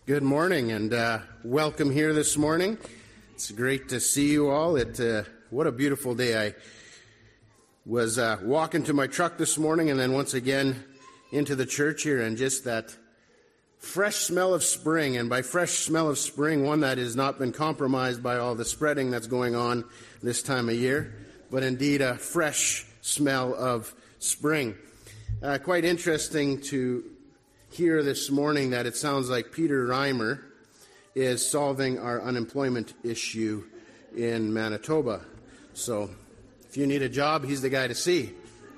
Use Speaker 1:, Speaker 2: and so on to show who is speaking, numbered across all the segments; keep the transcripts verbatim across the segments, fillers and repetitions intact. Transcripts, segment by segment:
Speaker 1: Good morning and uh, welcome here this morning. It's great to see you all. It uh, what a beautiful day. I was uh, walking to my truck this morning and then once again into the church here, and just that fresh smell of spring. And by fresh smell of spring, one that has not been compromised by all the spreading that's going on this time of year, but indeed a fresh smell of spring. Uh, quite interesting to hear this morning that it sounds like Peter Reimer is solving our unemployment issue in Manitoba. So if you need a job, he's the guy to see.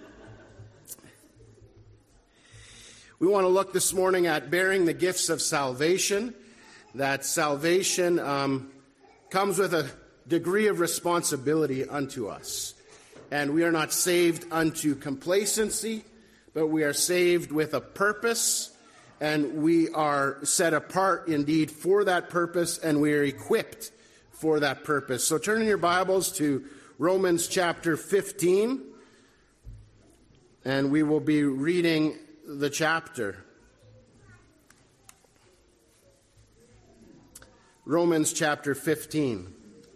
Speaker 1: We want to look this morning at bearing the gifts of salvation. That salvation um, comes with a degree of responsibility unto us. And we are not saved unto complacency, but we are saved with a purpose. And we are set apart indeed for that purpose, and we are equipped for that purpose. So turn in your Bibles to Romans chapter fifteen, and we will be reading the chapter. Romans chapter fifteen.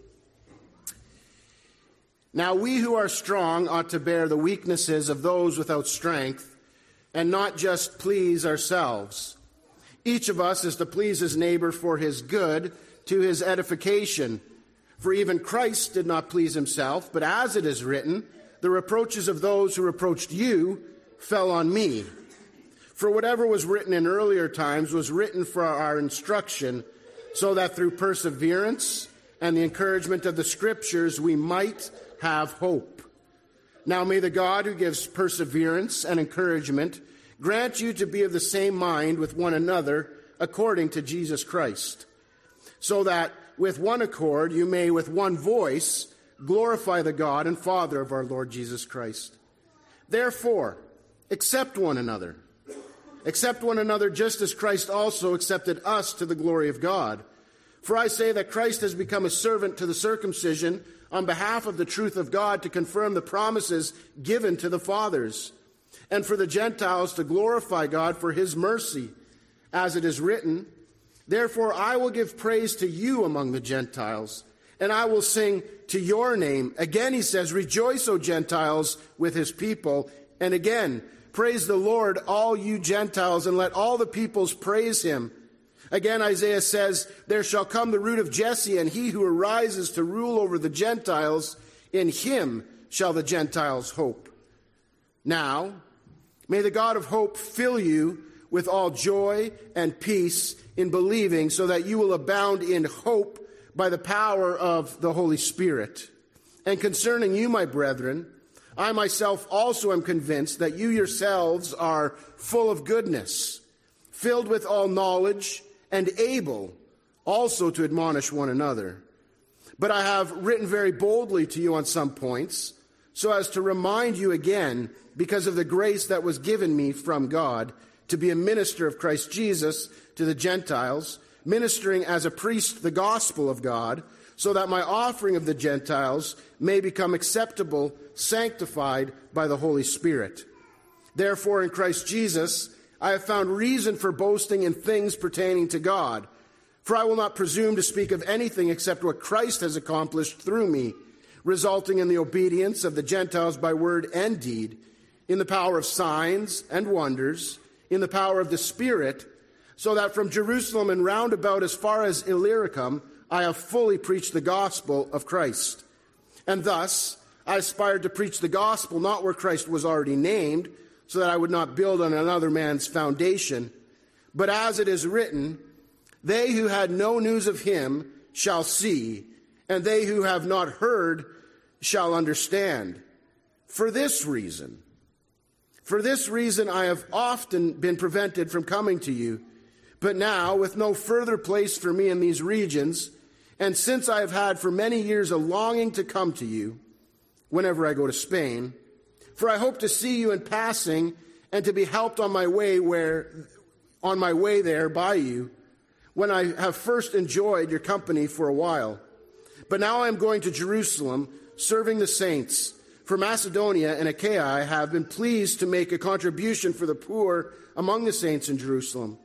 Speaker 1: Now we who are strong ought to bear the weaknesses of those without strength, and not just please ourselves. Each of us is to please his neighbor for his good, to his edification. For even Christ did not please himself, but as it is written, the reproaches of those who reproached you fell on me. For whatever was written in earlier times was written for our instruction, so that through perseverance and the encouragement of the Scriptures we might have hope. Now may the God who gives perseverance and encouragement grant you to be of the same mind with one another according to Jesus Christ, so that with one accord you may with one voice glorify the God and Father of our Lord Jesus Christ. Therefore, accept one another. Accept one another just as Christ also accepted us to the glory of God. For I say that Christ has become a servant to the circumcision on behalf of the truth of God, to confirm the promises given to the fathers, and for the Gentiles to glorify God for his mercy, as it is written, therefore I will give praise to you among the Gentiles, and I will sing to your name. Again he says, rejoice, O Gentiles, with his people. And again, praise the Lord, all you Gentiles, and let all the peoples praise him. Again, Isaiah says, there shall come the root of Jesse, and he who arises to rule over the Gentiles, in him shall the Gentiles hope. Now, may the God of hope fill you with all joy and peace in believing, so that you will abound in hope by the power of the Holy Spirit. And concerning you, my brethren, I myself also am convinced that you yourselves are full of goodness, filled with all knowledge, and able also to admonish one another. But I have written very boldly to you on some points, so as to remind you again, because of the grace that was given me from God, to be a minister of Christ Jesus to the Gentiles, ministering as a priest the gospel of God, so that my offering of the Gentiles may become acceptable, sanctified by the Holy Spirit. Therefore, in Christ Jesus, I have found reason for boasting in things pertaining to God. For I will not presume to speak of anything except what Christ has accomplished through me, resulting in the obedience of the Gentiles by word and deed, in the power of signs and wonders, in the power of the Spirit, so that from Jerusalem and round about as far as Illyricum, I have fully preached the gospel of Christ. And thus, I aspired to preach the gospel not where Christ was already named, so that I would not build on another man's foundation. But as it is written, they who had no news of him shall see, and they who have not heard shall understand. For this reason, for this reason I have often been prevented from coming to you, but now, with no further place for me in these regions, and since I have had for many years a longing to come to you, whenever I go to Spain, for I hope to see you in passing and to be helped on my way where, on my way there by you, when I have first enjoyed your company for a while. But now I am going to Jerusalem, serving the saints. For Macedonia and Achaia I have been pleased to make a contribution for the poor among the saints in Jerusalem.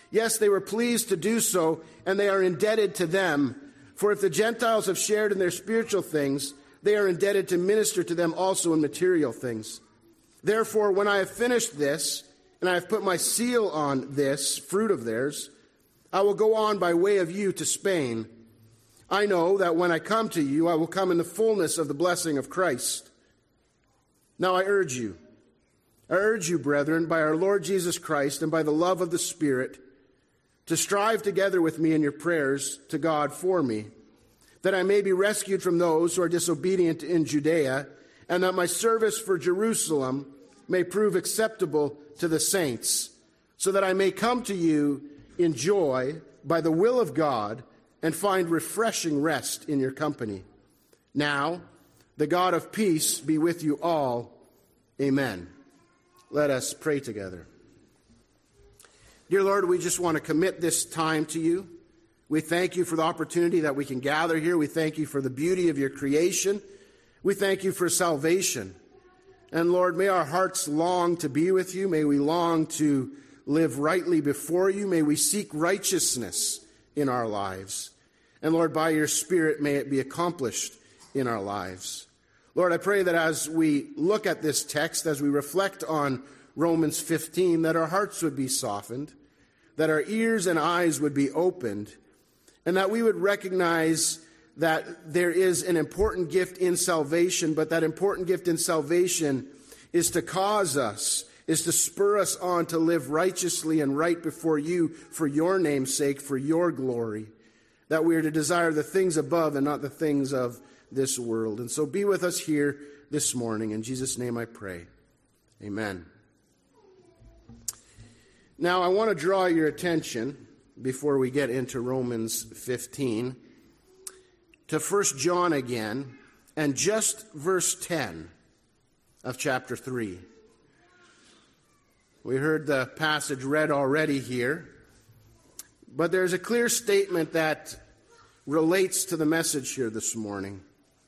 Speaker 1: Yes, they were pleased to do so, and they are indebted to them. For if the Gentiles have shared in their spiritual things, they are indebted to minister to them also in material things. Therefore, when I have finished this, and I have put my seal on this fruit of theirs, I will go on by way of you to Spain. I know that when I come to you, I will come in the fullness of the blessing of Christ. Now I urge you, I urge you, brethren, by our Lord Jesus Christ and by the love of the Spirit, to strive together with me in your prayers to God for me, that I may be rescued from those who are disobedient in Judea, and that my service for Jerusalem may prove acceptable to the saints, so that I may come to you in joy by the will of God and find refreshing rest in your company. Now, the God of peace be with you all. Amen. Let us pray together. Dear Lord, we just want to commit this time to you. We thank you for the opportunity that we can gather here. We thank you for the beauty of your creation. We thank you for salvation. And Lord, may our hearts long to be with you. May we long to live rightly before you. May we seek righteousness in our lives. And Lord, by your Spirit, may it be accomplished in our lives. Lord, I pray that as we look at this text, as we reflect on Romans fifteen, that our hearts would be softened, that our ears and eyes would be opened, and that we would recognize that there is an important gift in salvation, but that important gift in salvation is to cause us, is to spur us on to live righteously and right before you for your name's sake, for your glory, that we are to desire the things above and not the things of this world. And so be with us here this morning. In Jesus' name I pray. Amen. Now, I want to draw your attention, before we get into Romans fifteen, to First John again, and just verse ten of chapter three. We heard the passage read already here, but there's a clear statement that relates to the message here this morning.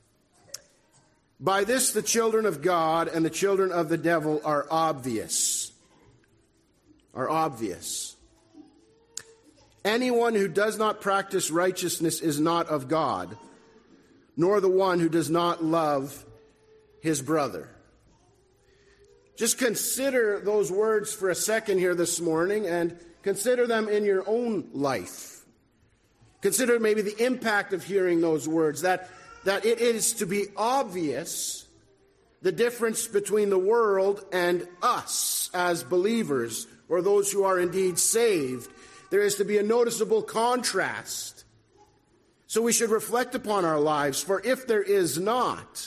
Speaker 1: By this the children of God and the children of the devil are obvious. Are obvious. Anyone who does not practice righteousness is not of God, nor the one who does not love his brother. Just consider those words for a second here this morning, and consider them in your own life. Consider maybe the impact of hearing those words, that, that it is to be obvious the difference between the world and us as believers, or those who are indeed saved. There is to be a noticeable contrast. So we should reflect upon our lives, for if there is not,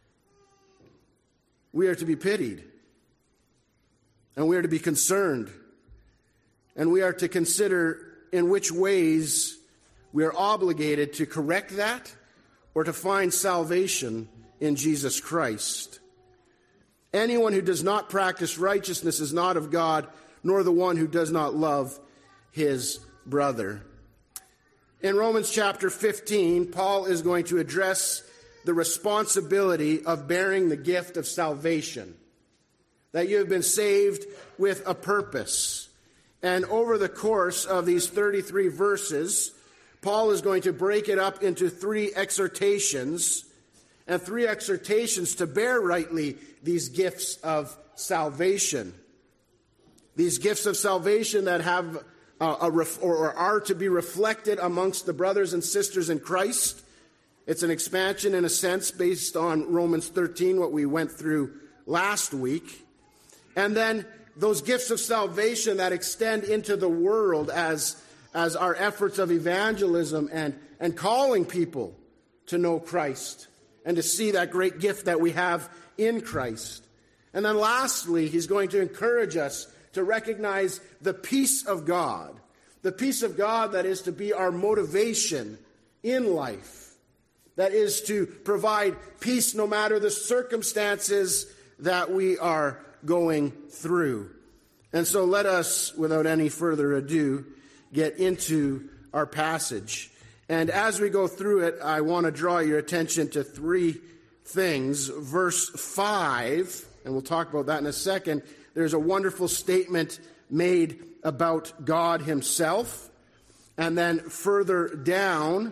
Speaker 1: we are to be pitied, and we are to be concerned, and we are to consider in which ways we are obligated to correct that or to find salvation in Jesus Christ. Anyone who does not practice righteousness is not of God, nor the one who does not love his brother. In Romans chapter fifteen, Paul is going to address the responsibility of bearing the gift of salvation, that you have been saved with a purpose. And over the course of these thirty-three verses, Paul is going to break it up into three exhortations, and three exhortations to bear rightly these gifts of salvation. These gifts of salvation that have uh, a ref- or are to be reflected amongst the brothers and sisters in Christ. It's an expansion in a sense based on Romans thirteen, what we went through last week. And then those gifts of salvation that extend into the world as, as our efforts of evangelism and, and calling people to know Christ and to see that great gift that we have in Christ. And then lastly, he's going to encourage us to recognize the peace of God, the peace of God that is to be our motivation in life, that is to provide peace no matter the circumstances that we are going through. And so let us, without any further ado, get into our passage. And as we go through it, I want to draw your attention to three things. Verse five, and we'll talk about that in a second. There's a wonderful statement made about God himself. And then further down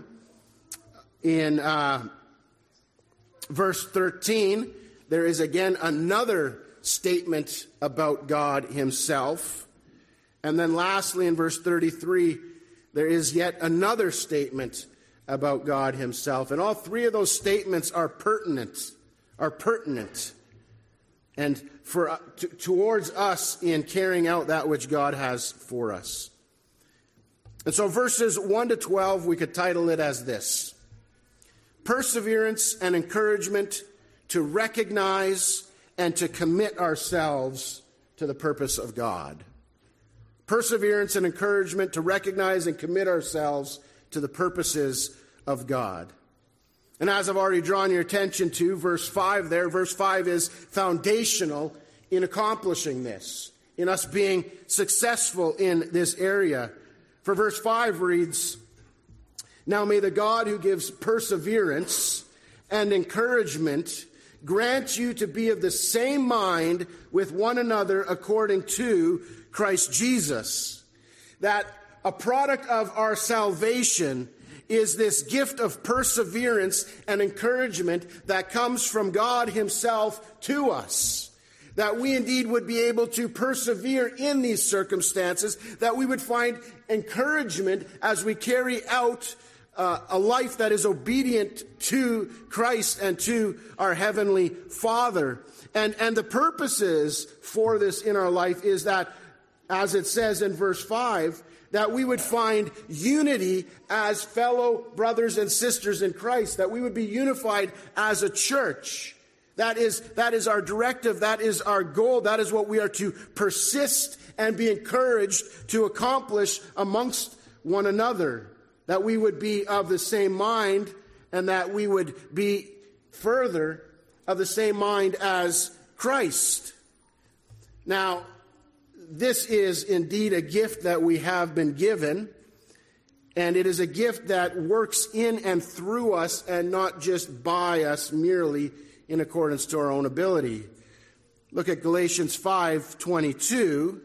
Speaker 1: in uh, verse thirteen, there is again another statement about God himself. And then lastly, in verse thirty-three, there is yet another statement about God himself. And all three of those statements are pertinent, are pertinent, and for uh, t- towards us in carrying out that which God has for us. And so verses one to twelve, we could title it as this: perseverance and encouragement to recognize and to commit ourselves to the purpose of God. Perseverance and encouragement to recognize and commit ourselves to the purposes of God. And as I've already drawn your attention to, verse five there, verse five is foundational in accomplishing this, in us being successful in this area. For verse five reads, "Now may the God who gives perseverance and encouragement grant you to be of the same mind with one another according to Christ Jesus." That a product of our salvation is this gift of perseverance and encouragement that comes from God himself to us. That we indeed would be able to persevere in these circumstances, that we would find encouragement as we carry out uh, a life that is obedient to Christ and to our Heavenly Father. And, and the purposes for this in our life is that, as it says in verse five, that we would find unity as fellow brothers and sisters in Christ, that we would be unified as a church. That is, that is our directive, that is our goal, that is what we are to persist and be encouraged to accomplish amongst one another. That we would be of the same mind, and that we would be further of the same mind as Christ. Now, this is indeed a gift that we have been given, and it is a gift that works in and through us and not just by us merely in accordance to our own ability. Look at Galatians five twenty-two.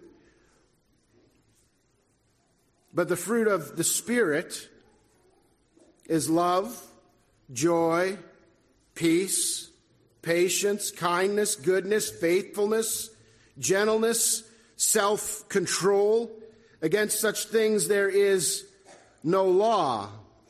Speaker 1: "But the fruit of the Spirit is love, joy, peace, patience, kindness, goodness, faithfulness, gentleness, self-control. Against such things there is no law.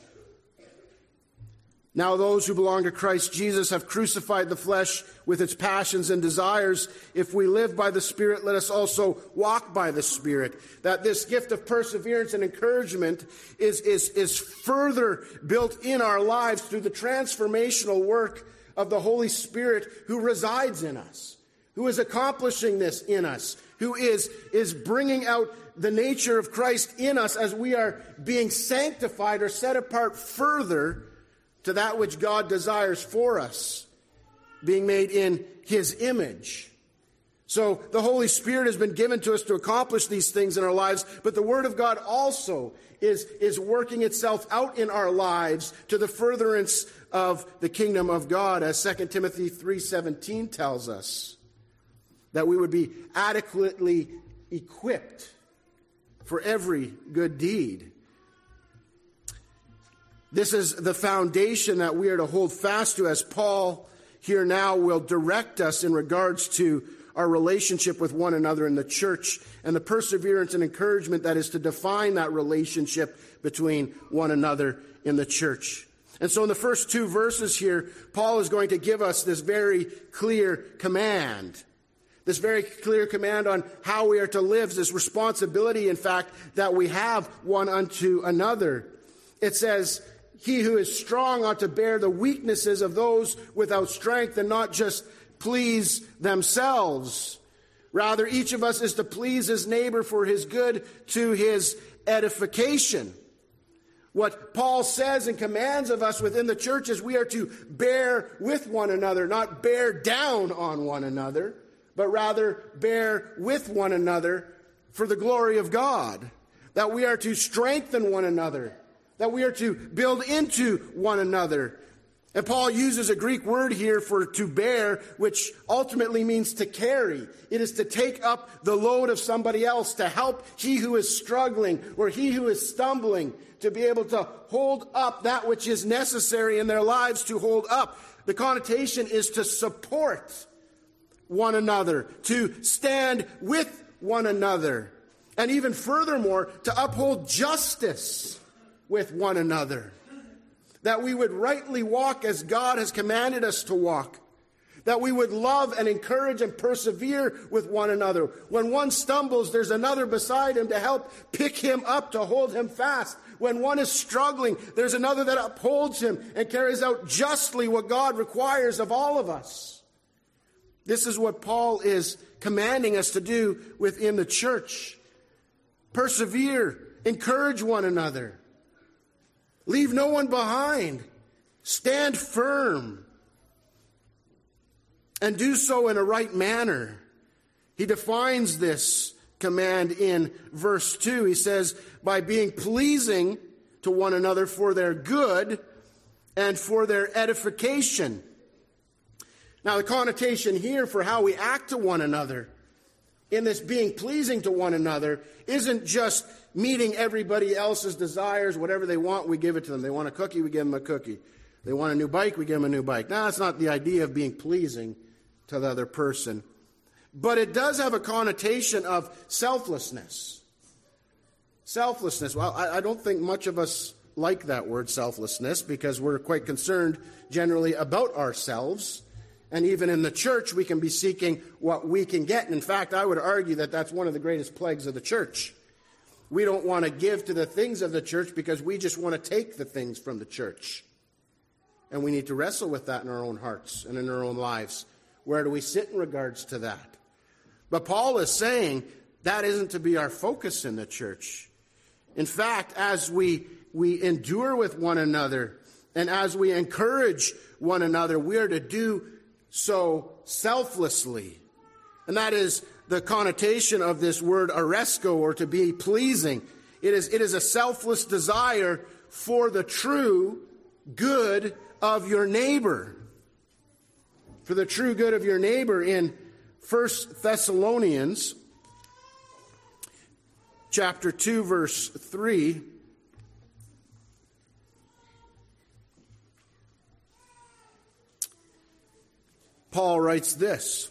Speaker 1: Now those who belong to Christ Jesus have crucified the flesh with its passions and desires. If we live by the Spirit, let us also walk by the Spirit." That this gift of perseverance and encouragement is, is, is further built in our lives through the transformational work of the Holy Spirit who resides in us, who is accomplishing this in us, who is, is bringing out the nature of Christ in us as we are being sanctified or set apart further to that which God desires for us, being made in his image. So the Holy Spirit has been given to us to accomplish these things in our lives, but the Word of God also is, is working itself out in our lives to the furtherance of the kingdom of God, as Second Timothy three seventeen tells us, that we would be adequately equipped for every good deed. This is the foundation that we are to hold fast to, as Paul here now will direct us in regards to our relationship with one another in the church and the perseverance and encouragement that is to define that relationship between one another in the church. And so in the first two verses here, Paul is going to give us this very clear command. This very clear command on how we are to live, this responsibility, in fact, that we have one unto another. It says, "He who is strong ought to bear the weaknesses of those without strength and not just please themselves. Rather, each of us is to please his neighbor for his good to his edification." What Paul says and commands of us within the church is we are to bear with one another, not bear down on one another, but rather bear with one another for the glory of God. That we are to strengthen one another, that we are to build into one another. And Paul uses a Greek word here for to bear, which ultimately means to carry. It is to take up the load of somebody else, to help he who is struggling or he who is stumbling, to be able to hold up that which is necessary in their lives to hold up. The connotation is to support one another, to stand with one another, and even furthermore, to uphold justice with one another. That we would rightly walk as God has commanded us to walk. That we would love and encourage and persevere with one another. When one stumbles, there's another beside him to help pick him up, to hold him fast. When one is struggling, there's another that upholds him and carries out justly what God requires of all of us. This is what Paul is commanding us to do within the church. Persevere, encourage one another. Leave no one behind. Stand firm. And do so in a right manner. He defines this command in verse two. He says, by being pleasing to one another for their good and for their edification. Now, the connotation here for how we act to one another in this being pleasing to one another isn't just meeting everybody else's desires. Whatever they want, we give it to them. They want a cookie, we give them a cookie. They want a new bike, we give them a new bike. Now, that's not the idea of being pleasing to the other person. But it does have a connotation of selflessness. Selflessness. Well, I, I don't think much of us like that word, selflessness, because we're quite concerned generally about ourselves. And even in the church, we can be seeking what we can get. And in fact, I would argue that that's one of the greatest plagues of the church. We don't want to give to the things of the church because we just want to take the things from the church. And we need to wrestle with that in our own hearts and in our own lives. Where do we sit in regards to that? But Paul is saying that isn't to be our focus in the church. In fact, as we, we endure with one another and as we encourage one another, we are to do so selflessly. And that is the connotation of this word aresko, or to be pleasing. It is, it is a selfless desire for the true good of your neighbor. For the true good of your neighbor. In First Thessalonians chapter two, verse three, Paul writes this: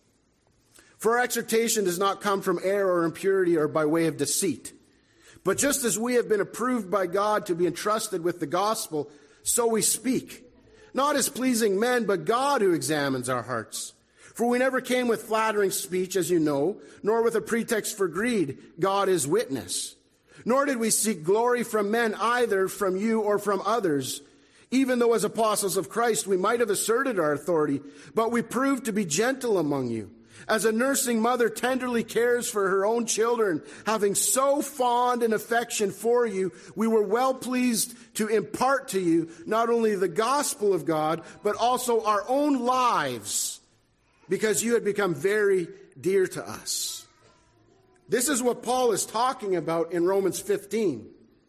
Speaker 1: for our exhortation does not come from error or impurity or by way of deceit. But just as we have been approved by God to be entrusted with the gospel, so we speak, not as pleasing men, but God who examines our hearts. For we never came with flattering speech, as you know, nor with a pretext for greed. God is witness. Nor did we seek glory from men, either from you or from others, even though as apostles of Christ we might have asserted our authority, but we proved to be gentle among you. As a nursing mother tenderly cares for her own children, having so fond an affection for you, we were well pleased to impart to you not only the gospel of God, but also our own lives, because you had become very dear to us. This is what Paul is talking about in Romans fifteen.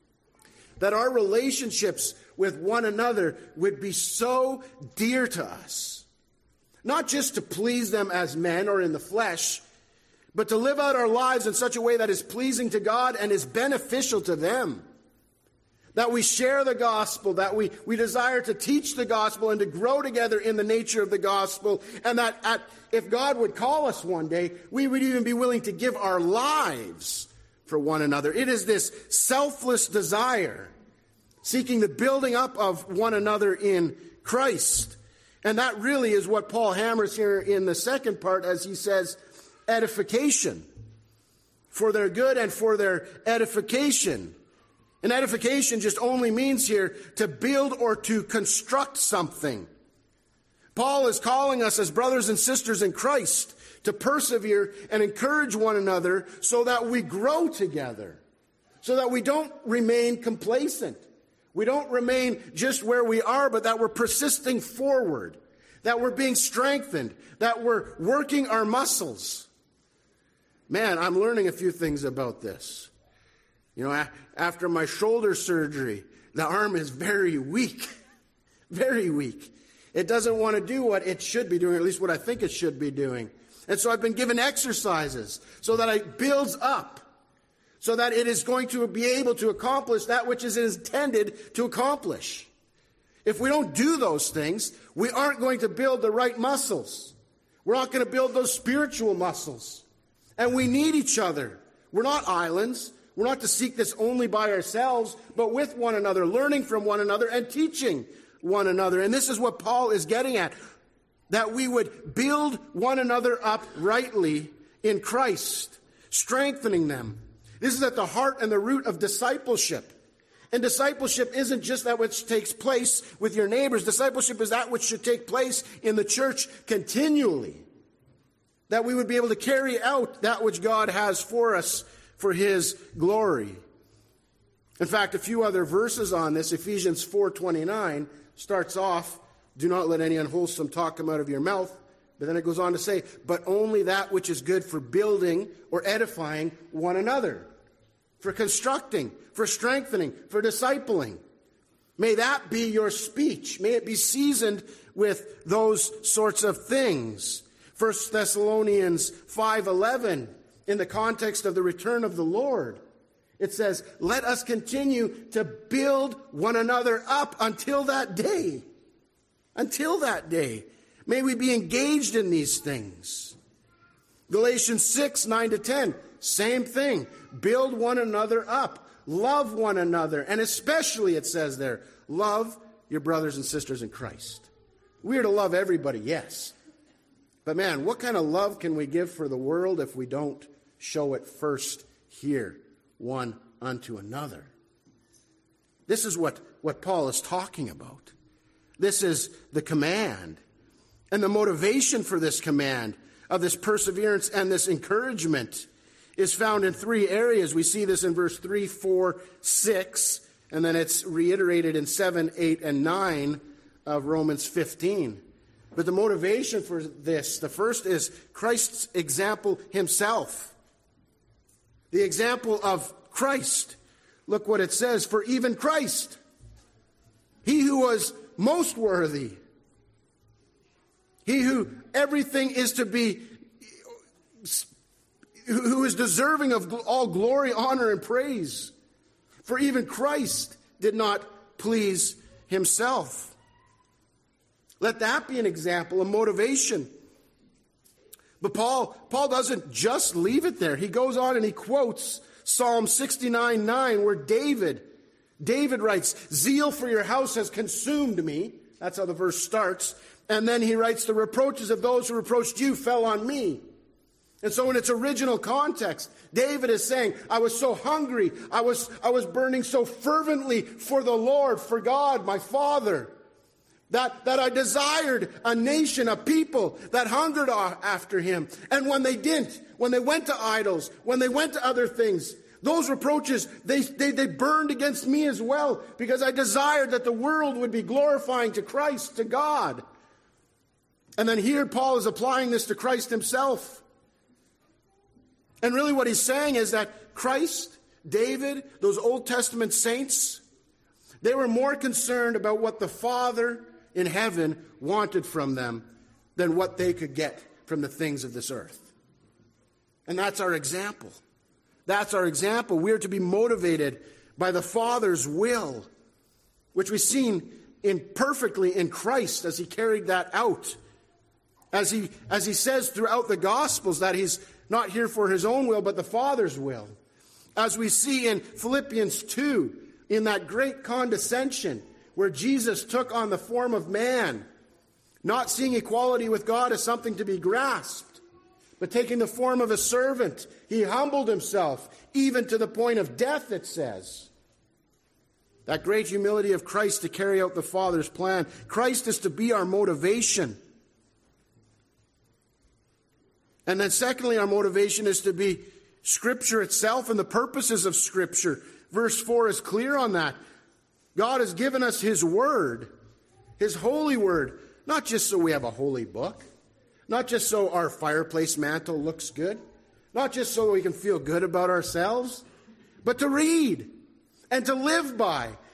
Speaker 1: That our relationships with one another would be so dear to us. Not just to please them as men or in the flesh, but to live out our lives in such a way that is pleasing to God and is beneficial to them. That we share the gospel, that we, we desire to teach the gospel and to grow together in the nature of the gospel, and that at, if God would call us one day, we would even be willing to give our lives for one another. It is this selfless desire, seeking the building up of one another in Christ. And that really is what Paul hammers here in the second part as he says, edification. For their good and for their edification. And edification just only means here to build or to construct something. Paul is calling us as brothers and sisters in Christ to persevere and encourage one another so that we grow together. So that we don't remain complacent. We don't remain just where we are, but that we're persisting forward, that we're being strengthened, that we're working our muscles. Man, I'm learning a few things about this. You know, after my shoulder surgery, the arm is very weak, very weak. It doesn't want to do what it should be doing, or at least what I think it should be doing. And so I've been given exercises so that it builds up, so that it is going to be able to accomplish that which is intended to accomplish. If we don't do those things, we aren't going to build the right muscles. We're not going to build those spiritual muscles. And we need each other. We're not islands. We're not to seek this only by ourselves, but with one another, learning from one another and teaching one another. And this is what Paul is getting at, that we would build one another up rightly in Christ, strengthening them. This is at the heart and the root of discipleship. And discipleship isn't just that which takes place with your neighbors. Discipleship is that which should take place in the church continually. That we would be able to carry out that which God has for us for his glory. In fact, a few other verses on this. Ephesians four twenty-nine starts off, do not let any unwholesome talk come out of your mouth. But then it goes on to say, but only that which is good for building or edifying one another. For constructing, for strengthening, for discipling. May that be your speech. May it be seasoned with those sorts of things. First Thessalonians five eleven, in the context of the return of the Lord, it says, let us continue to build one another up until that day. Until that day. May we be engaged in these things. Galatians six nine to ten, same thing. Build one another up. Love one another. And especially, it says there, love your brothers and sisters in Christ. We are to love everybody, yes. But man, what kind of love can we give for the world if we don't show it first here, one unto another? This is what, what Paul is talking about. This is the command. And the motivation for this command, of this perseverance and this encouragement, is found in three areas. We see this in verse three, four, six, and then it's reiterated in seven, eight, and nine of Romans fifteen. But the motivation for this, the first is Christ's example himself. The example of Christ. Look what it says, for even Christ, he who was most worthy, he who everything is to be, who is deserving of all glory, honor, and praise. For even Christ did not please himself. Let that be an example, a motivation. But Paul, Paul doesn't just leave it there. He goes on and he quotes Psalm sixty-nine nine, where David, David writes, zeal for your house has consumed me. That's how the verse starts. And then he writes, the reproaches of those who reproached you fell on me. And so in its original context, David is saying, I was so hungry, I was, I was burning so fervently for the Lord, for God, my Father, that, that I desired a nation, a people that hungered after him. And when they didn't, when they went to idols, when they went to other things, those reproaches, they, they, they burned against me as well, because I desired that the world would be glorifying to Christ, to God. And then here Paul is applying this to Christ himself. And really what he's saying is that Christ, David, those Old Testament saints, they were more concerned about what the Father in heaven wanted from them than what they could get from the things of this earth. And that's our example. That's our example. We are to be motivated by the Father's will, which we've seen in perfectly in Christ as he carried that out. As he, as he says throughout the Gospels that he's not here for his own will, but the Father's will. As we see in Philippians two, in that great condescension, where Jesus took on the form of man, not seeing equality with God as something to be grasped, but taking the form of a servant, he humbled himself, even to the point of death, it says. That great humility of Christ to carry out the Father's plan. Christ is to be our motivation. And then secondly, our motivation is to be Scripture itself and the purposes of Scripture. Verse four is clear on that. God has given us his word, his holy word, not just so we have a holy book, not just so our fireplace mantle looks good, not just so we can feel good about ourselves, but to read and to live by,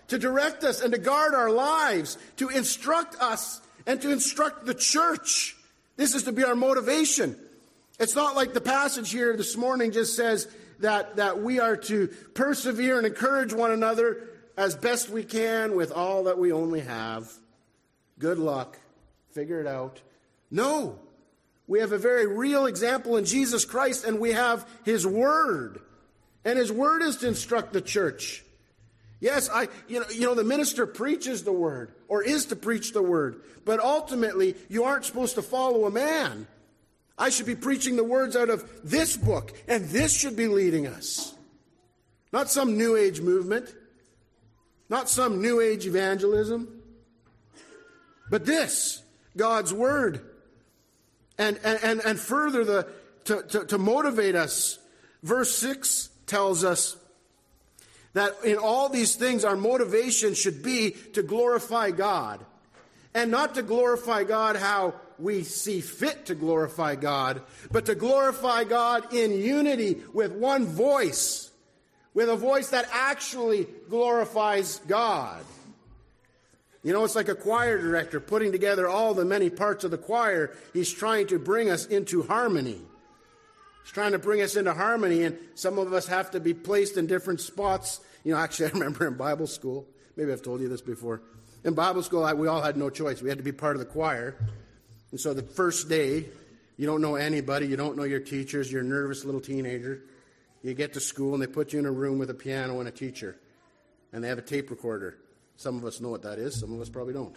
Speaker 1: to direct us and to guard our lives, to instruct us and to instruct the church. This is to be our motivation. It's not like the passage here this morning just says that, that we are to persevere and encourage one another as best we can with all that we only have. Good luck. Figure it out. No. We have a very real example in Jesus Christ, and we have His Word. And His Word is to instruct the church. Yes, I, you know, you know, the minister preaches the Word, or is to preach the Word. But ultimately, you aren't supposed to follow a man. I should be preaching the words out of this book, and this should be leading us. Not some New Age movement. Not some New Age evangelism. But this, God's Word. And, and, and further, the, to, to, to motivate us, verse six tells us that in all these things our motivation should be to glorify God. And not to glorify God how we see fit to glorify God, but to glorify God in unity with one voice, with a voice that actually glorifies God. You know, it's like a choir director putting together all the many parts of the choir. He's trying to bring us into harmony. He's trying to bring us into harmony, and some of us have to be placed in different spots. You know, actually, I remember in Bible school, maybe I've told you this before. In Bible school, I, we all had no choice. We had to be part of the choir. And so the first day, you don't know anybody. You don't know your teachers. You're a nervous little teenager. You get to school, and they put you in a room with a piano and a teacher. And they have a tape recorder. Some of us know what that is. Some of us probably don't.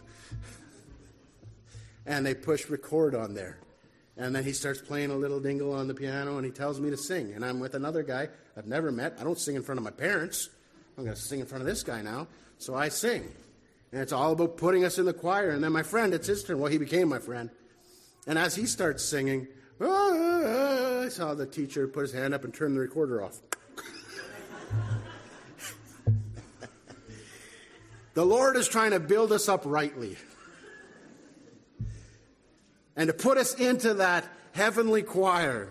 Speaker 1: And they push record on there. And then he starts playing a little dingle on the piano, and he tells me to sing. And I'm with another guy I've never met. I don't sing in front of my parents. I'm going to sing in front of this guy now. So I sing. And it's all about putting us in the choir. And then my friend, it's his turn. Well, he became my friend. And as he starts singing, ah, I saw the teacher put his hand up and turn the recorder off. The Lord is trying to build us up rightly. And to put us into that heavenly choir.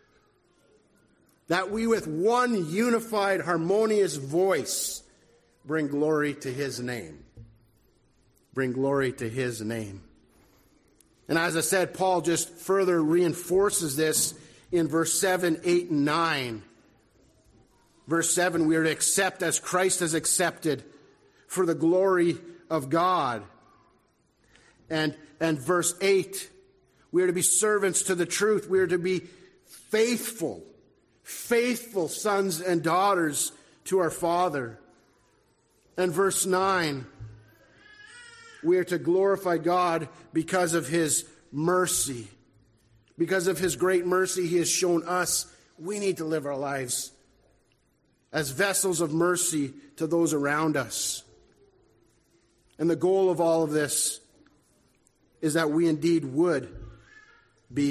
Speaker 1: That we with one unified, harmonious voice bring glory to His name. Bring glory to His name. And as I said, Paul just further reinforces this in verse seven, eight, and nine. Verse seven, we are to accept as Christ has accepted for the glory of God. And, and verse eight, we are to be servants to the truth. We are to be faithful, faithful sons and daughters to our Father. And verse nine, we are to glorify God because of His mercy. Because of His great mercy He has shown us, we need to live our lives as vessels of mercy to those around us. And the goal of all of this is that we indeed would be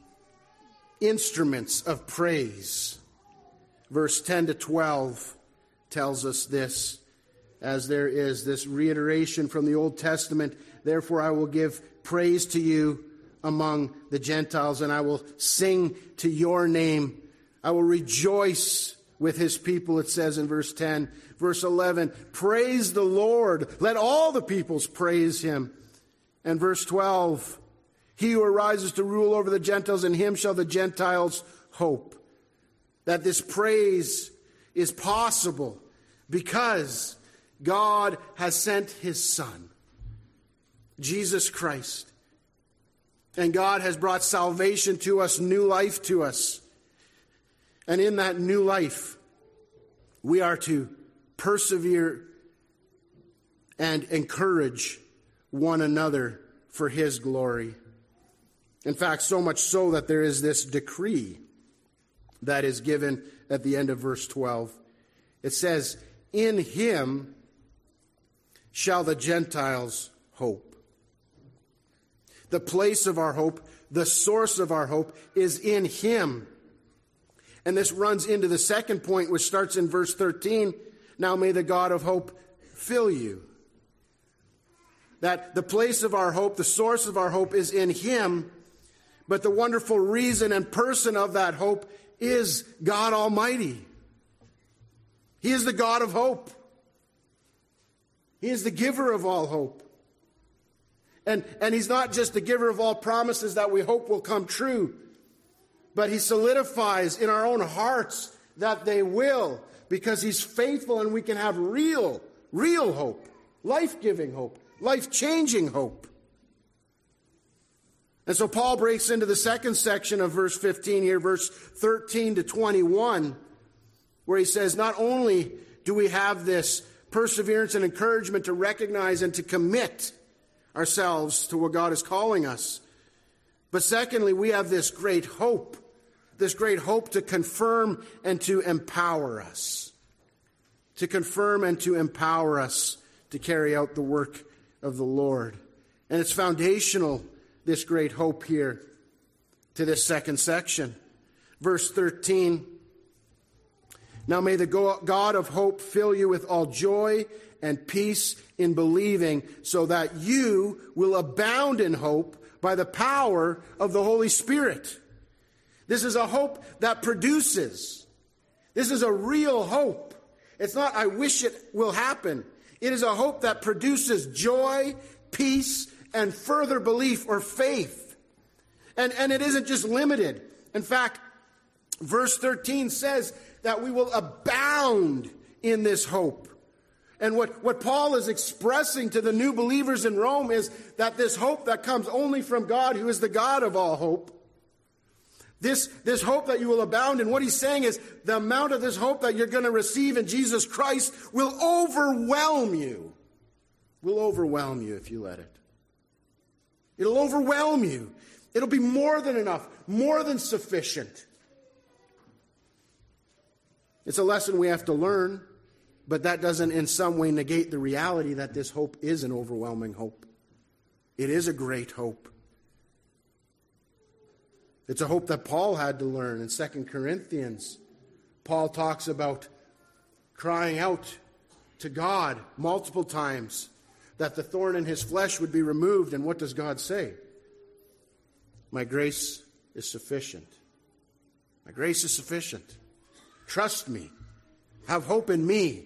Speaker 1: instruments of praise. Verse ten to twelve tells us this, as there is this reiteration from the Old Testament. Therefore I will give praise to you among the Gentiles, and I will sing to your name. I will rejoice with His people, it says in verse ten. Verse eleven, praise the Lord. Let all the peoples praise Him. And verse twelve, He who arises to rule over the Gentiles, in Him shall the Gentiles hope. That this praise is possible because God has sent His Son, Jesus Christ. And God has brought salvation to us, new life to us. And in that new life, we are to persevere and encourage one another for His glory. In fact, so much so that there is this decree that is given at the end of verse twelve. It says, in Him shall the Gentiles hope. The place of our hope, the source of our hope, is in Him. And this runs into the second point, which starts in verse thirteen. Now may the God of hope fill you. That the place of our hope, the source of our hope is in Him. But the wonderful reason and person of that hope is God Almighty. He is the God of hope. He is the giver of all hope. And, and he's not just the giver of all promises that we hope will come true, but he solidifies in our own hearts that they will, because he's faithful and we can have real, real hope, life-giving hope, life-changing hope. And so Paul breaks into the second section of verse fifteen here, verse thirteen to twenty-one, where he says, not only do we have this perseverance and encouragement to recognize and to commit ourselves to what God is calling us, but secondly, we have this great hope, this great hope to confirm and to empower us, to confirm and to empower us to carry out the work of the Lord. And it's foundational, this great hope here, to this second section. Verse thirteen, now may the God of hope fill you with all joy and peace in believing, so that you will abound in hope by the power of the Holy Spirit. This is a hope that produces. This is a real hope. It's not, I wish it will happen. It is a hope that produces joy, peace, and further belief or faith. And, and it isn't just limited. In fact, verse thirteen says that we will abound in this hope. And what, what Paul is expressing to the new believers in Rome is that this hope that comes only from God, who is the God of all hope, this, this hope that you will abound in, what he's saying is the amount of this hope that you're going to receive in Jesus Christ will overwhelm you. Will overwhelm you if you let it. It'll overwhelm you. It'll be more than enough, more than sufficient. It's a lesson we have to learn, but that doesn't in some way negate the reality that this hope is an overwhelming hope. It is a great hope. It's a hope that Paul had to learn in Second Corinthians. Paul talks about crying out to God multiple times that the thorn in his flesh would be removed. And what does God say? My grace is sufficient. My grace is sufficient. Trust me. Have hope in me.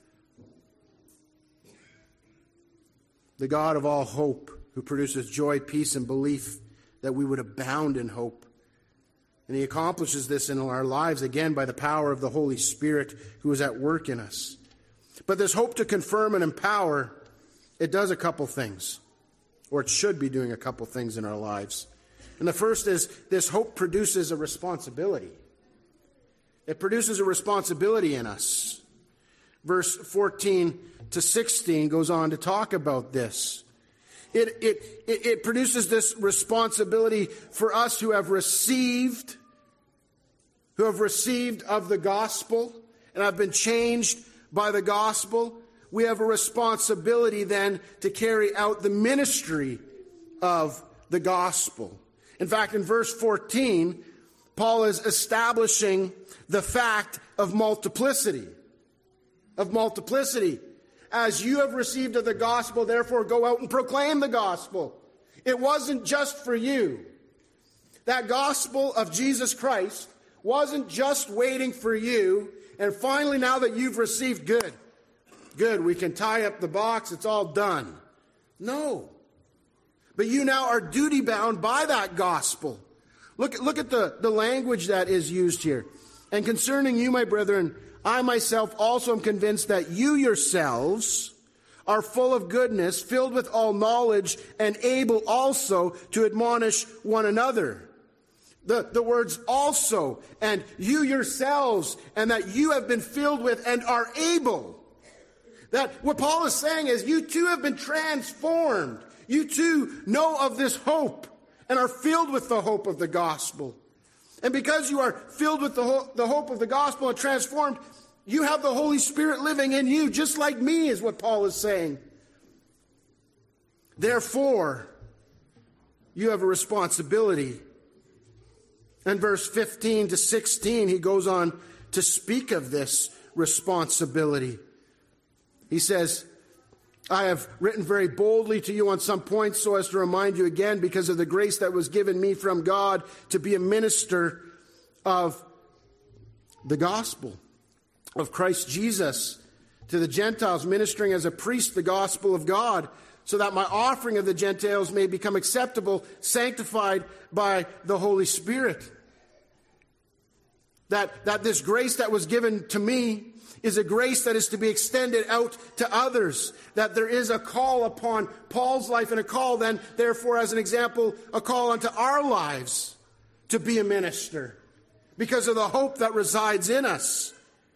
Speaker 1: The God of all hope, who produces joy, peace, and belief, that we would abound in hope. And he accomplishes this in our lives, again, by the power of the Holy Spirit who is at work in us. But this hope to confirm and empower, it does a couple things. Or it should be doing a couple things in our lives. And the first is, this hope produces a responsibility. It produces a responsibility in us. Verse fourteen to sixteen goes on to talk about this. It, it, it, it produces this responsibility for us who have received, who have received of the gospel and have been changed by the gospel. We have a responsibility then to carry out the ministry of the gospel. In fact, in verse fourteen, Paul is establishing the fact of multiplicity. Of multiplicity. As you have received of the gospel, therefore go out and proclaim the gospel. It wasn't just for you. That gospel of Jesus Christ wasn't just waiting for you, and finally now that you've received, good. Good, we can tie up the box, it's all done. No. But you now are duty-bound by that gospel. Look, look at the, the language that is used here. And concerning you, my brethren, I myself also am convinced that you yourselves are full of goodness, filled with all knowledge, and able also to admonish one another. The, the words also, and you yourselves, and that you have been filled with and are able. That what Paul is saying is you too have been transformed. You too know of this hope and are filled with the hope of the gospel. And because you are filled with the, ho- the hope of the gospel and transformed, you have the Holy Spirit living in you, just like me, is what Paul is saying. Therefore, you have a responsibility. In verse fifteen to sixteen, he goes on to speak of this responsibility. He says, I have written very boldly to you on some points so as to remind you again, because of the grace that was given me from God to be a minister of the gospel of Christ Jesus, to to the Gentiles, ministering as a priest the gospel of God, so that my offering of the Gentiles may become acceptable, sanctified by the Holy Spirit. That, that this grace that was given to me is a grace that is to be extended out to others. That there is a call upon Paul's life, and a call then, therefore, as an example, a call unto our lives to be a minister because of the hope that resides in us.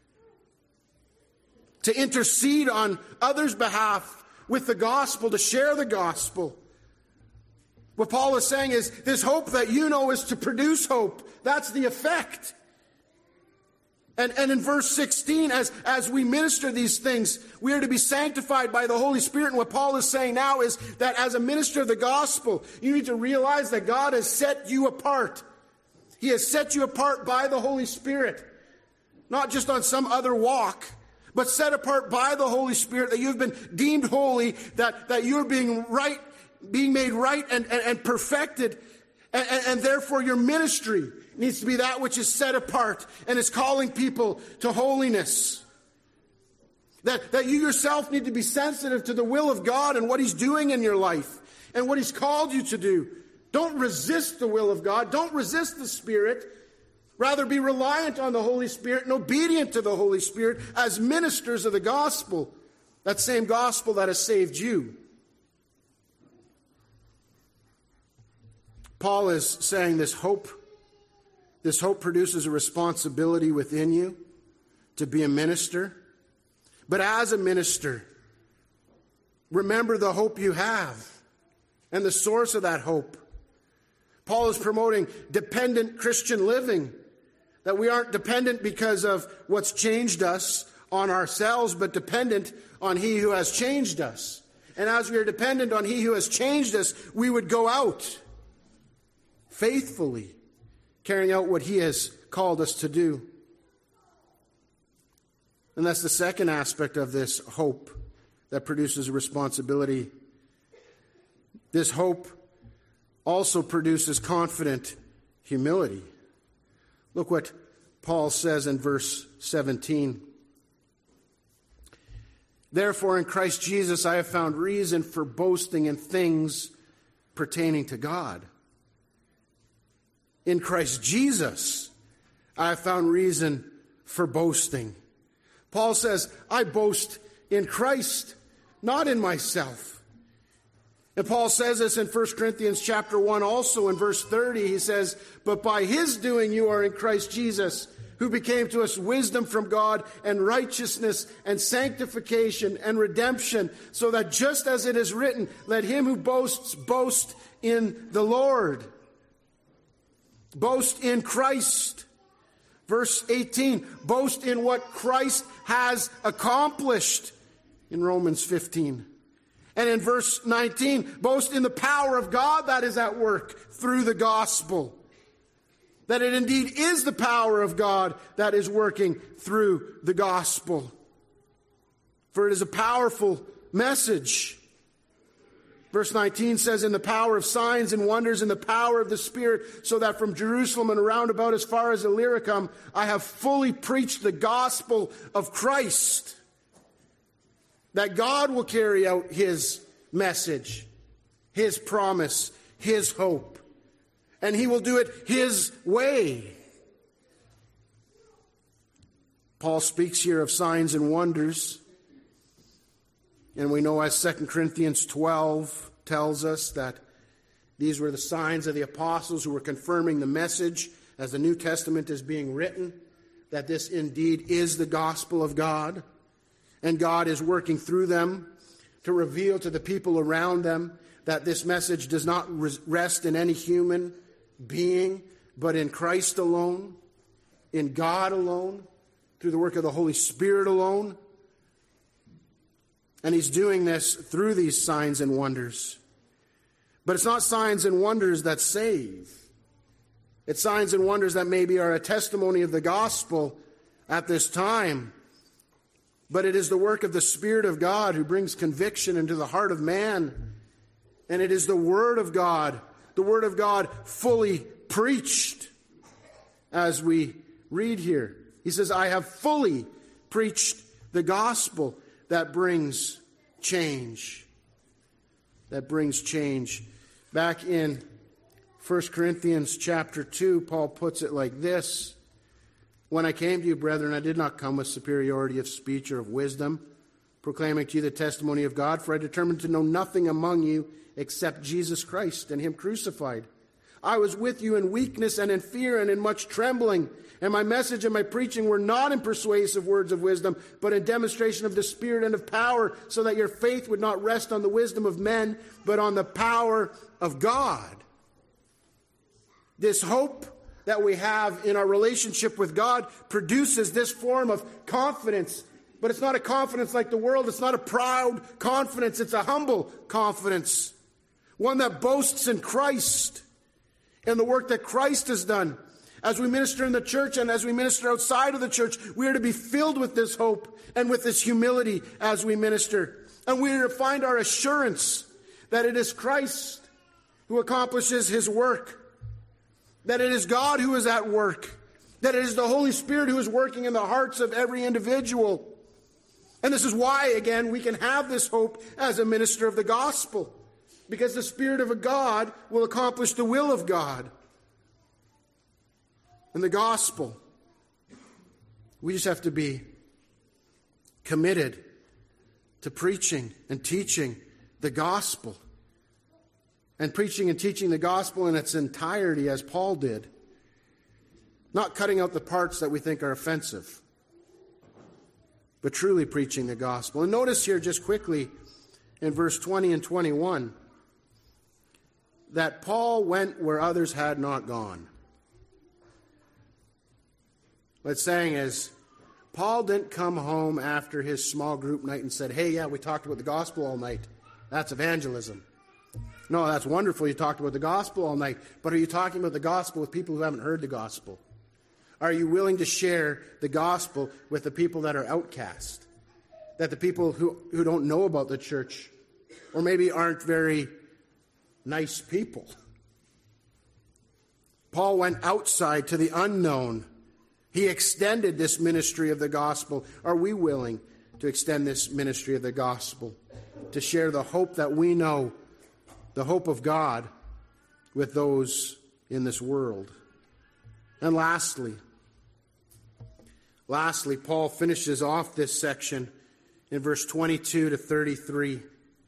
Speaker 1: To intercede on others' behalf with the gospel, to share the gospel. What Paul is saying is, this hope that you know is to produce hope. That's the effect. And, and in verse sixteen, as, as we minister these things, we are to be sanctified by the Holy Spirit. And what Paul is saying now is that as a minister of the gospel, you need to realize that God has set you apart. He has set you apart by the Holy Spirit. Not just on some other walk, but set apart by the Holy Spirit, that you've been deemed holy, that, that you're being right, being made right and, and, and perfected. And, and, and therefore your ministry needs to be that which is set apart and is calling people to holiness. That, that you yourself need to be sensitive to the will of God and what He's doing in your life and what He's called you to do. Don't resist the will of God. Don't resist the Spirit. Rather be reliant on the Holy Spirit and obedient to the Holy Spirit as ministers of the gospel. That same gospel that has saved you. Paul is saying this hope, this hope produces a responsibility within you to be a minister. But as a minister, remember the hope you have and the source of that hope. Paul is promoting dependent Christian living, that we aren't dependent because of what's changed us on ourselves, but dependent on He who has changed us. And as we are dependent on He who has changed us, we would go out faithfully, carrying out what He has called us to do. And that's the second aspect of this hope that produces a responsibility. This hope also produces confident humility. Look what Paul says in verse seventeen. Therefore, in Christ Jesus, I have found reason for boasting in things pertaining to God. In Christ Jesus, I have found reason for boasting. Paul says, I boast in Christ, not in myself. And Paul says this in First Corinthians chapter one also in verse thirty. He says, but by His doing you are in Christ Jesus, who became to us wisdom from God and righteousness and sanctification and redemption, so that just as it is written, let him who boasts boast in the Lord. Boast in Christ. Verse eighteen, boast in what Christ has accomplished in Romans fifteen. And in verse nineteen, boast in the power of God that is at work through the gospel. That it indeed is the power of God that is working through the gospel. For it is a powerful message. Verse nineteen says, in the power of signs and wonders, in the power of the Spirit, so that from Jerusalem and around about as far as Illyricum, I have fully preached the gospel of Christ. That God will carry out His message, His promise, His hope. And He will do it His way. Paul speaks here of signs and wonders. And we know as Second Corinthians twelve tells us that these were the signs of the apostles who were confirming the message as the New Testament is being written, that this indeed is the gospel of God. And God is working through them to reveal to the people around them that this message does not rest in any human being, but in Christ alone, in God alone, through the work of the Holy Spirit alone. And He's doing this through these signs and wonders. But it's not signs and wonders that save. It's signs and wonders that maybe are a testimony of the gospel at this time. But it is the work of the Spirit of God who brings conviction into the heart of man. And it is the Word of God, the Word of God fully preached, as we read here. He says, I have fully preached the gospel. that brings change. That brings change. Back in First Corinthians chapter two, Paul puts it like this. When I came to you, brethren, I did not come with superiority of speech or of wisdom, proclaiming to you the testimony of God, for I determined to know nothing among you except Jesus Christ and him crucified. I was with you in weakness and in fear and in much trembling, and my message and my preaching were not in persuasive words of wisdom, but in demonstration of the Spirit and of power, so that your faith would not rest on the wisdom of men, but on the power of God. This hope that we have in our relationship with God produces this form of confidence. But it's not a confidence like the world. It's not a proud confidence. It's a humble confidence. One that boasts in Christ and the work that Christ has done. As we minister in the church and as we minister outside of the church, we are to be filled with this hope and with this humility as we minister. And we are to find our assurance that it is Christ who accomplishes his work. That it is God who is at work. That it is the Holy Spirit who is working in the hearts of every individual. And this is why, again, we can have this hope as a minister of the gospel. Because the Spirit of a God will accomplish the will of God. And the gospel, we just have to be committed to preaching and teaching the gospel. And preaching and teaching the gospel in its entirety, as Paul did. Not cutting out the parts that we think are offensive, but truly preaching the gospel. And notice here just quickly in verse twenty and twenty-one that Paul went where others had not gone. What it's saying is, Paul didn't come home after his small group night and said, hey, yeah, we talked about the gospel all night. That's evangelism. No, that's wonderful. You talked about the gospel all night. But are you talking about the gospel with people who haven't heard the gospel? Are you willing to share the gospel with the people that are outcast? That the people who, who don't know about the church, or maybe aren't very nice people. Paul went outside to the unknown. He extended this ministry of the gospel. Are we willing to extend this ministry of the gospel? To share the hope that we know, the hope of God, with those in this world. And lastly, lastly, Paul finishes off this section in verse twenty-two to thirty-three.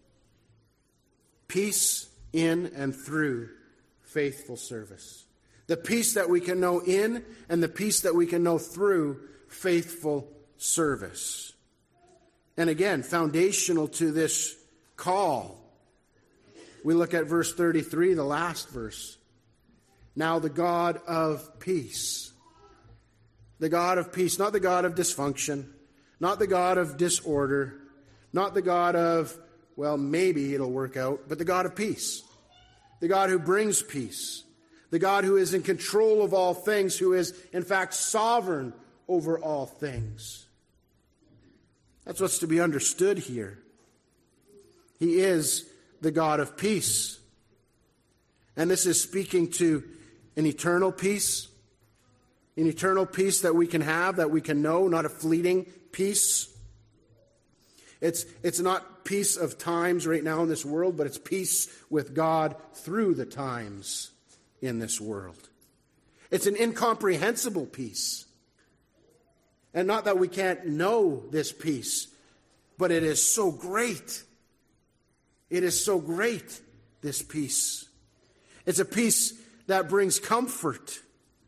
Speaker 1: Peace in and through faithful service. The peace that we can know in and the peace that we can know through faithful service. And again, foundational to this call, we look at verse thirty-three, the last verse. Now the God of peace. The God of peace, not the God of dysfunction, not the God of disorder, not the God of, well, maybe it'll work out, but the God of peace. The God who brings peace. The God who is in control of all things, who is, in fact, sovereign over all things. That's what's to be understood here. He is the God of peace. And this is speaking to an eternal peace. An eternal peace that we can have, that we can know, not a fleeting peace. It's, it's not peace of times right now in this world, but it's peace with God through the times in this world. It's an incomprehensible peace. And not that we can't know this peace, but it is so great. It is so great, this peace. It's a peace that brings comfort.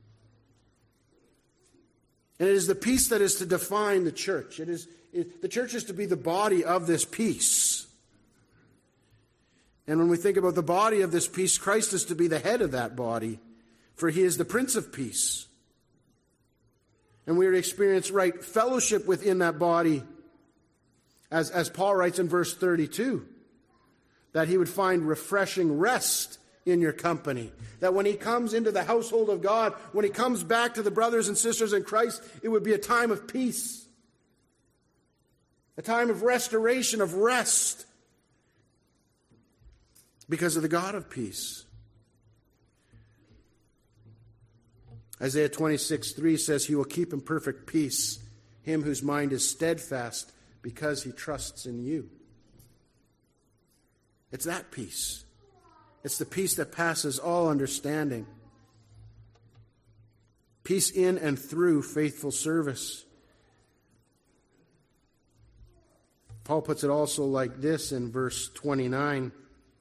Speaker 1: And it is the peace that is to define the church. It is it, the church is to be the body of this peace. And when we think about the body of this peace, Christ is to be the head of that body, for he is the Prince of Peace. And we are to experience right fellowship within that body, as, as Paul writes in verse thirty-two, that he would find refreshing rest in your company. That when he comes into the household of God, when he comes back to the brothers and sisters in Christ, it would be a time of peace. A time of restoration, of rest. Because of the God of peace. Isaiah twenty-six three says, he will keep in perfect peace him whose mind is steadfast because he trusts in you. It's that peace. It's the peace that passes all understanding. Peace in and through faithful service. Paul puts it also like this in verse twenty-nine.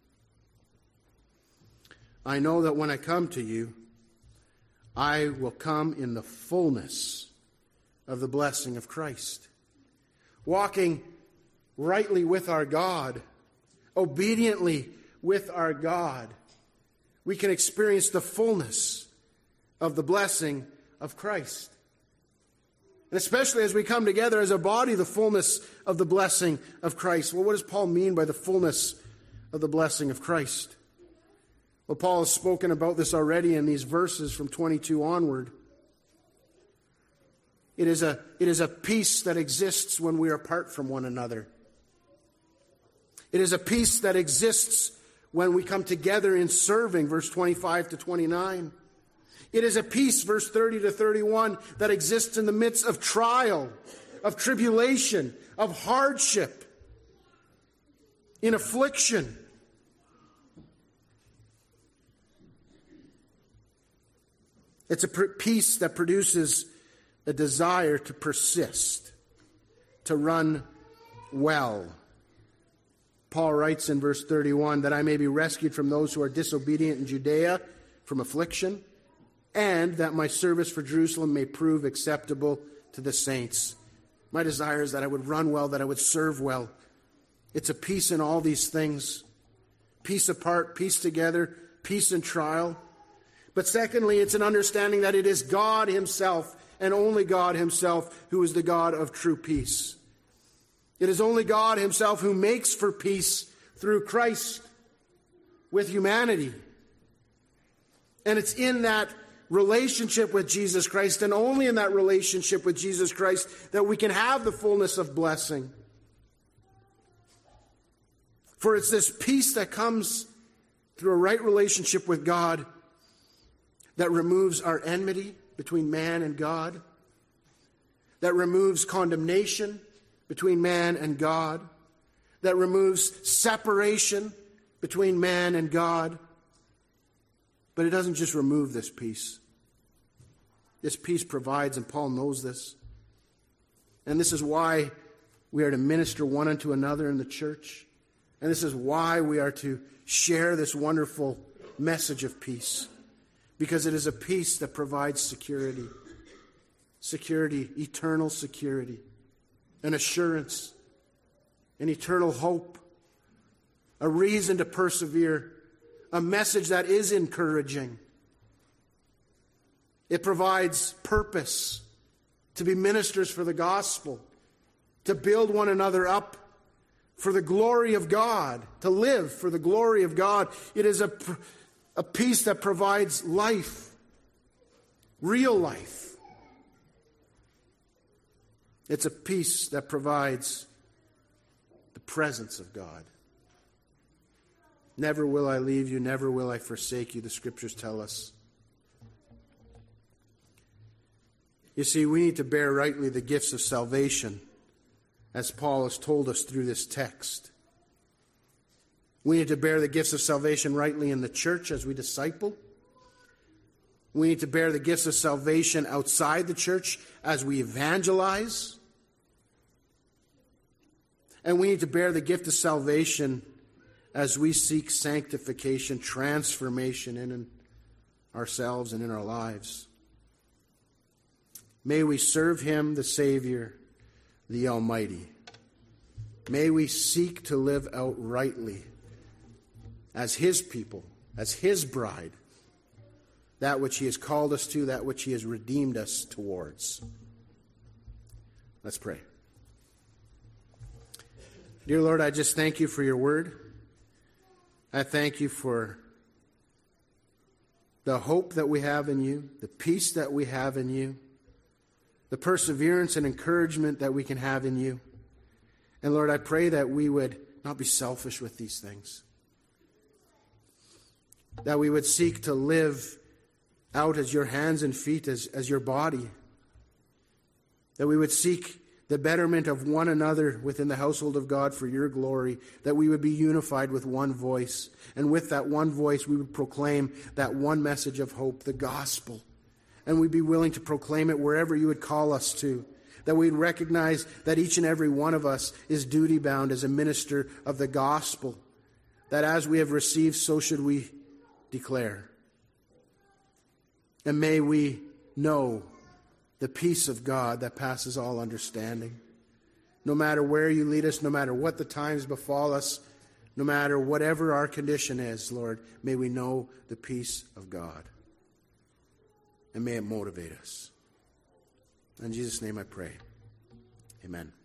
Speaker 1: I know that when I come to you, I will come in the fullness of the blessing of Christ. Walking rightly with our God, obediently with our God, we can experience the fullness of the blessing of Christ. And especially as we come together as a body, the fullness of the blessing of Christ. Well, what does Paul mean by the fullness of the blessing of Christ? Well, Paul has spoken about this already in these verses from twenty-two onward. It is a, it is a peace that exists when we are apart from one another. It is a peace that exists when we come together in serving, verse twenty-five to twenty-nine. It is a peace, verse thirty to thirty-one, that exists in the midst of trial, of tribulation, of hardship, in affliction. It's a peace that produces a desire to persist, to run well. Paul writes in verse thirty-one, that I may be rescued from those who are disobedient in Judea, from affliction, and that my service for Jerusalem may prove acceptable to the saints. My desire is that I would run well, that I would serve well. It's a peace in all these things. Peace apart, peace together, peace in trial. But secondly, it's an understanding that it is God himself, and only God himself, who is the God of true peace. It is only God himself who makes for peace through Christ with humanity. And it's in that relationship with Jesus Christ, and only in that relationship with Jesus Christ, that we can have the fullness of blessing. For it's this peace that comes through a right relationship with God that removes our enmity between man and God, that removes condemnation between man and God, that removes separation between man and God. But it doesn't just remove this peace. This peace provides, and Paul knows this. And this is why we are to minister one unto another in the church. And this is why we are to share this wonderful message of peace. Because it is a peace that provides security. Security, eternal security. An assurance. An eternal hope. A reason to persevere. A message that is encouraging. It provides purpose to be ministers for the gospel. To build one another up for the glory of God. To live for the glory of God. It is a... A peace that provides life, real life. It's a peace that provides the presence of God. Never will I leave you, never will I forsake you, the scriptures tell us. You see, we need to bear rightly the gifts of salvation, as Paul has told us through this text. We need to bear the gifts of salvation rightly in the church as we disciple. We need to bear the gifts of salvation outside the church as we evangelize. And we need to bear the gift of salvation as we seek sanctification, transformation in ourselves and in our lives. May we serve him, the Savior, the Almighty. May we seek to live out rightly as his people, as his bride, that which he has called us to, that which he has redeemed us towards. Let's pray. Dear Lord, I just thank you for your word. I thank you for the hope that we have in you, the peace that we have in you, the perseverance and encouragement that we can have in you. And Lord, I pray that we would not be selfish with these things. That we would seek to live out as your hands and feet, as, as your body. That we would seek the betterment of one another within the household of God for your glory, that we would be unified with one voice. And with that one voice, we would proclaim that one message of hope, the gospel. And we'd be willing to proclaim it wherever you would call us to. That we'd recognize that each and every one of us is duty-bound as a minister of the gospel. That as we have received, so should we declare. And may we know the peace of God that passes all understanding. No matter where you lead us, no matter what the times befall us, no matter whatever our condition is, Lord, may we know the peace of God. And may it motivate us. In Jesus' name I pray. Amen.